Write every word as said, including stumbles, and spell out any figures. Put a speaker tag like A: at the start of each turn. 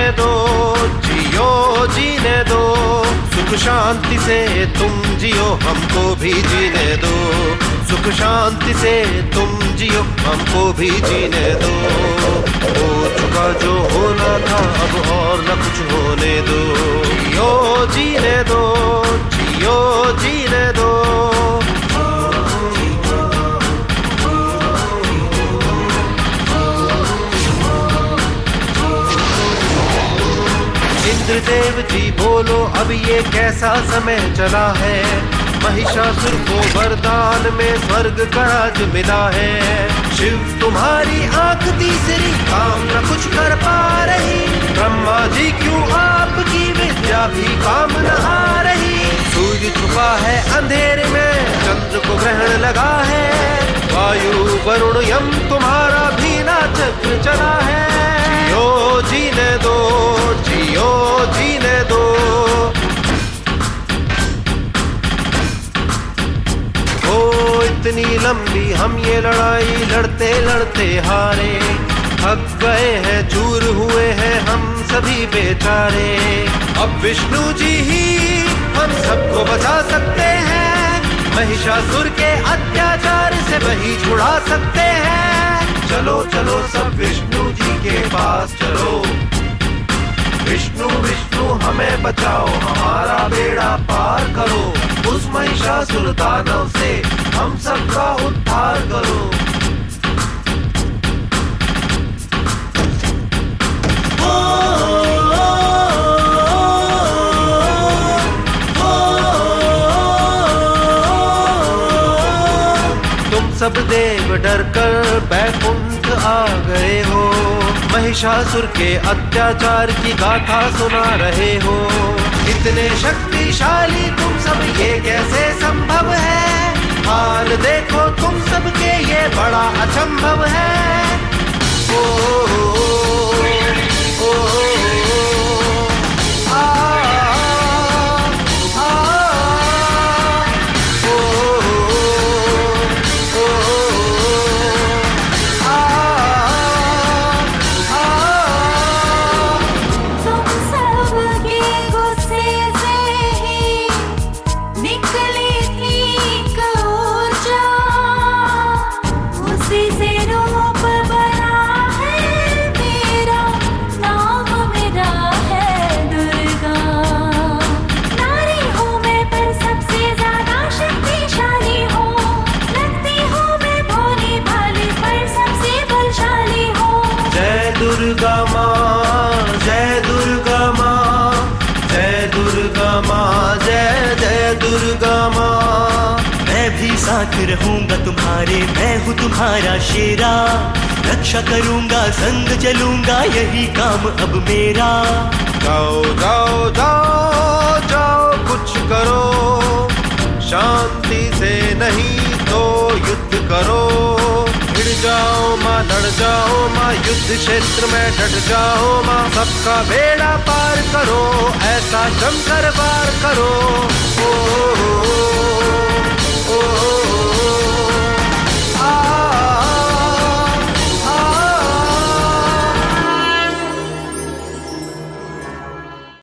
A: दो, जियो जीने दो, सुख शांति से तुम जियो, हमको भी जीने दो, सुख शांति से तुम जियो, हमको भी जीने दो। हो चुका जो होना था, अब और न कुछ होने दो, जियो जीने दो, जियो जीने दो। इंद्रदेव जी बोलो, अब ये कैसा समय चला है, महिषासुर को वरदान में स्वर्ग का राज मिला है। शिव तुम्हारी आंख तीसरी, काम न कुछ कर पा रही, ब्रह्मा जी क्यों आपकी विद्या भी काम न आ रही। सूर्य छुपा है अंधेरे में, चंद्र को ग्रहण लगा है, वायु वरुण यम तुम्हारा भी ना चक्र चला है। जियो जीने दो, जियो जीने दो। ओ इतनी लंबी हम ये लड़ाई लड़ते लड़ते हारे, थक गए हैं, चूर हुए हैं हम सभी बेचारे। अब विष्णु जी ही हम सबको बचा सकते हैं, महिषासुर के अत्याचार से वही छुड़ा सकते हैं। चलो चलो सब विष्णु जी के पास चलो, विष्णु विष्णु हमें बचाओ, हमारा बेड़ा पार करो, उस महिषासुर दानव से हम सबका उद्धार करो। तुम सब देव डर कर बैकुंठ आ गए हो, महिषासुर के अत्याचार की गाथा सुना रहे हो। इतने शक्तिशाली तुम सब, ये कैसे संभव है, हाल देखो तुम सबके ये बड़ा अचंभव है। ओ, ओ, ओ, ओ, ओ, आ, आ, ओ, ओ, आ, आ।
B: तुम सबके गुस्से से ही निकली थी ऊर्जा, उसी से रूप बना है मेरा, नाम मेरा है दुर्गा। नारी हूँ मैं पर सबसे ज्यादा शक्तिशाली हूँ, लगती हूँ मैं भोली भाली पर सबसे बलशाली हूँ।
A: जय दुर्गा माँ, जय दुर्गा माँ, जय दुर्गा माँ, जय जय दुर्गा माँ।
C: मैं भी साथ रहूंगा तुम्हारे, मैं हूँ तुम्हारा शेरा, रक्षा करूंगा संग चलूंगा, यही काम अब मेरा।
A: जाओ जाओ जाओ जाओ कुछ करो, शांति से नहीं तो युद्ध करो। भिड़ जाओ माँ, लड़ जाओ माँ, युद्ध क्षेत्र में डट जाओ माँ, सबका बेड़ा पार करो, ऐसा जमकर वार करो। ओ,